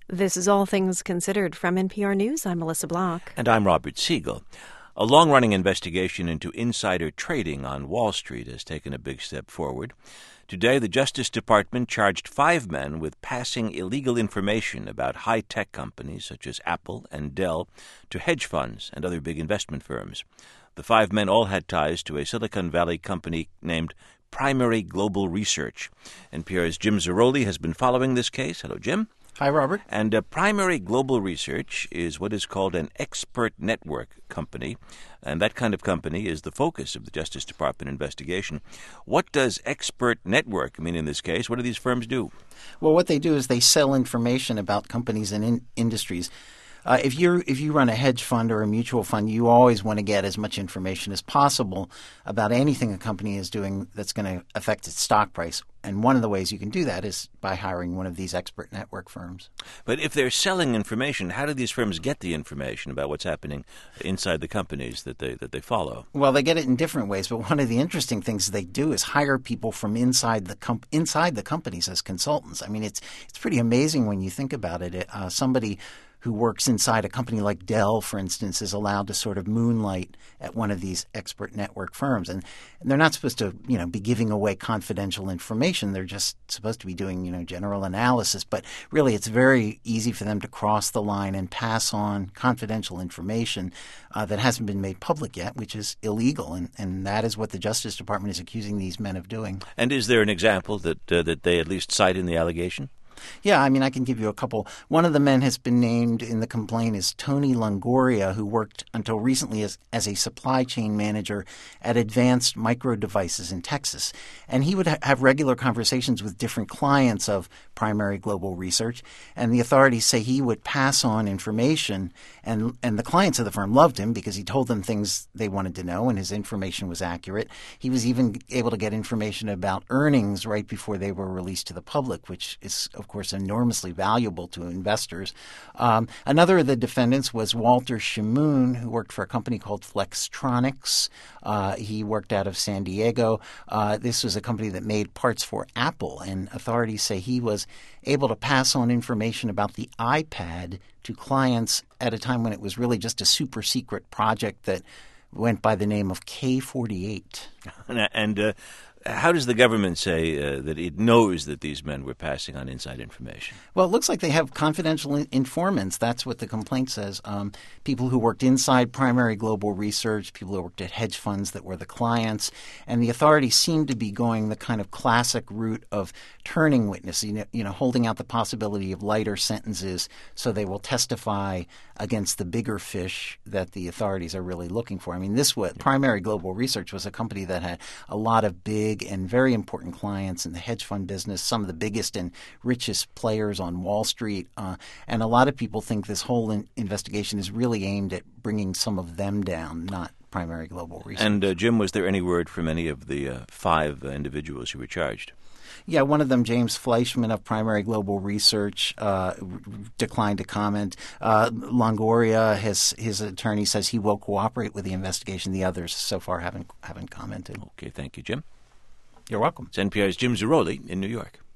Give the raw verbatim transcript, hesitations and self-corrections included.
This is All Things Considered from N P R News. I'm Melissa Block. And I'm Robert Siegel. A long-running investigation into insider trading on Wall Street has taken a big step forward. Today, the Justice Department charged five men with passing illegal information about high-tech companies such as Apple and Dell to hedge funds and other big investment firms. The five men all had ties to a Silicon Valley company named Primary Global Research. N P R's Jim Zarroli has been following this case. Hello, Jim. Hi, Robert. And uh, Primary Global Research is what is called an expert network company, and that kind of company is the focus of the Justice Department investigation. What does expert network mean in this case? What do these firms do? Well, what they do is they sell information about companies and in- industries. Uh, if you if you run a hedge fund or a mutual fund, you always want to get as much information as possible about anything a company is doing that's going to affect its stock price. And one of the ways you can do that is by hiring one of these expert network firms. But if they're selling information, how do these firms get the information about what's happening inside the companies that they that they follow? Well, they get it in different ways, but one of the interesting things they do is hire people from inside the com- inside the companies as consultants. I mean, it's it's pretty amazing when you think about it. Uh, somebody who works inside a company like Dell, for instance, is allowed to sort of moonlight at one of these expert network firms. And, and they're not supposed to, you know, be giving away confidential information. They're just supposed to be doing, you know, general analysis. But really, it's very easy for them to cross the line and pass on confidential information uh, that hasn't been made public yet, which is illegal. And, and that is what the Justice Department is accusing these men of doing. And is there an example that uh, that they at least cite in the allegation? Yeah, I mean, I can give you a couple. One of the men has been named in the complaint is Tony Longoria, who worked until recently as, as a supply chain manager at Advanced Micro Devices in Texas. And he would ha- have regular conversations with different clients of Primary Global Research. And the authorities say he would pass on information. And, and the clients of the firm loved him because he told them things they wanted to know and his information was accurate. He was even able to get information about earnings right before they were released to the public, which is, of course, enormously valuable to investors. Um, another of the defendants was Walter Shamoon, who worked for a company called Flextronics. Uh, he worked out of San Diego. Uh, this was a company that made parts for Apple, and authorities say he was able to pass on information about the iPad to clients at a time when it was really just a super secret project that went by the name of K forty-eight. And uh, how does the government say uh, that it knows that these men were passing on inside information? Well, it looks like they have confidential in- informants. That's what the complaint says. Um, people who worked inside Primary Global Research, people who worked at hedge funds that were the clients, and the authorities seem to be going the kind of classic route of turning witnesses, you know, you know, holding out the possibility of lighter sentences so they will testify against the bigger fish that the authorities are really looking for. I mean, this was Primary Global Research was a company that had a lot of big and very important clients in the hedge fund business, some of the biggest and richest players on Wall Street. Uh, and a lot of people think this whole in- investigation is really aimed at bringing some of them down, not Primary Global Research. And, uh, Jim, was there any word from any of the uh, five uh, individuals who were charged? Yeah, one of them, James Fleischman of Primary Global Research, uh, declined to comment. Uh, Longoria, his his attorney, says he will cooperate with the investigation. The others so far haven't haven't commented. Okay, thank you, Jim. You're welcome. It's N P R's Jim Zarroli in New York.